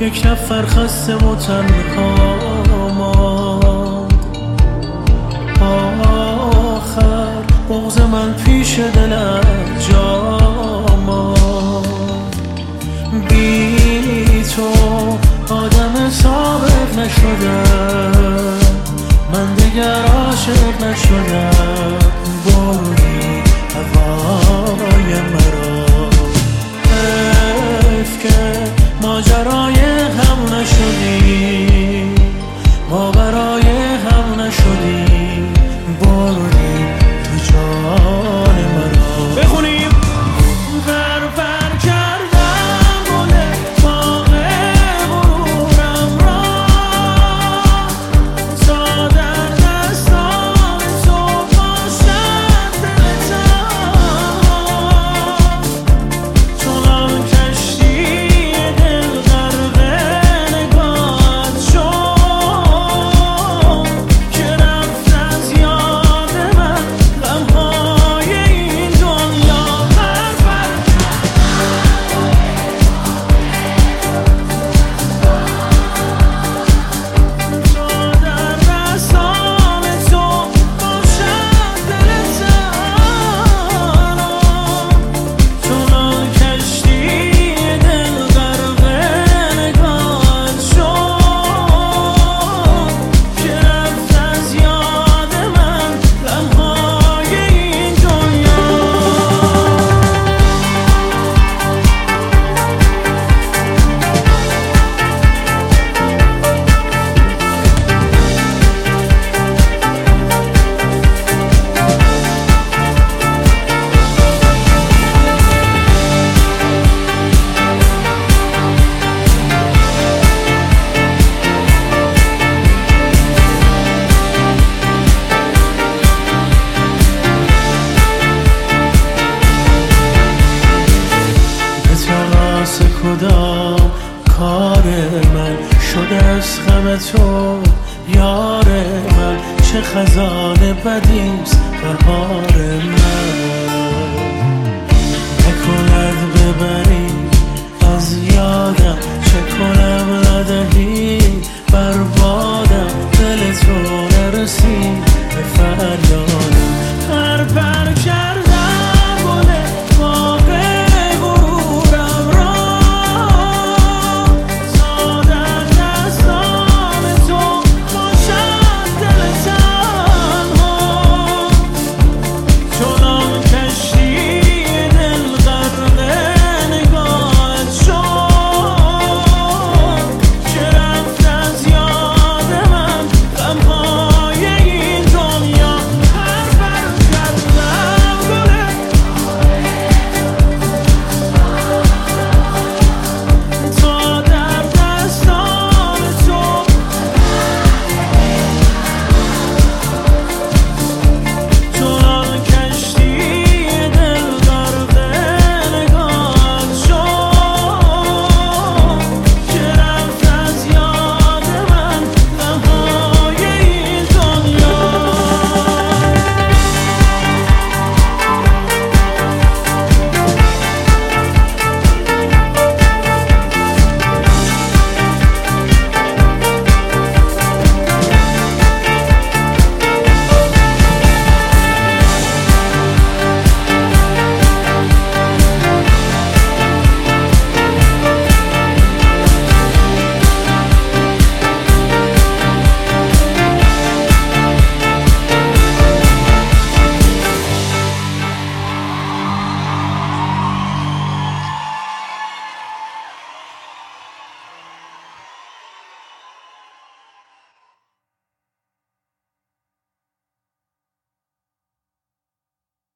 یک نفر خسته و تنها ماند. آخر بغض من پیش دلت جا ماند. بی تو آدم ثابت نشدم، من دیگر عاشق نشدم. بردی هوای مرا، حیف که ماجرای هم نشدیم، ما برای هم نشدیم. بردی تو جان مرا. بخونیم غربر کردم گل باغ غرورم را، تا در دستان تو باشد دلتم. چنان کشتی دل غرق نگاهت شد که رفت از یاد من غمهای این دنیا. کدام کار من شده از غم تو یار من؟ چه خزان بدیست بهار من. نکند ببری از یادم، چه کنم ندهی بربادم. دل تو نرسید به فریاد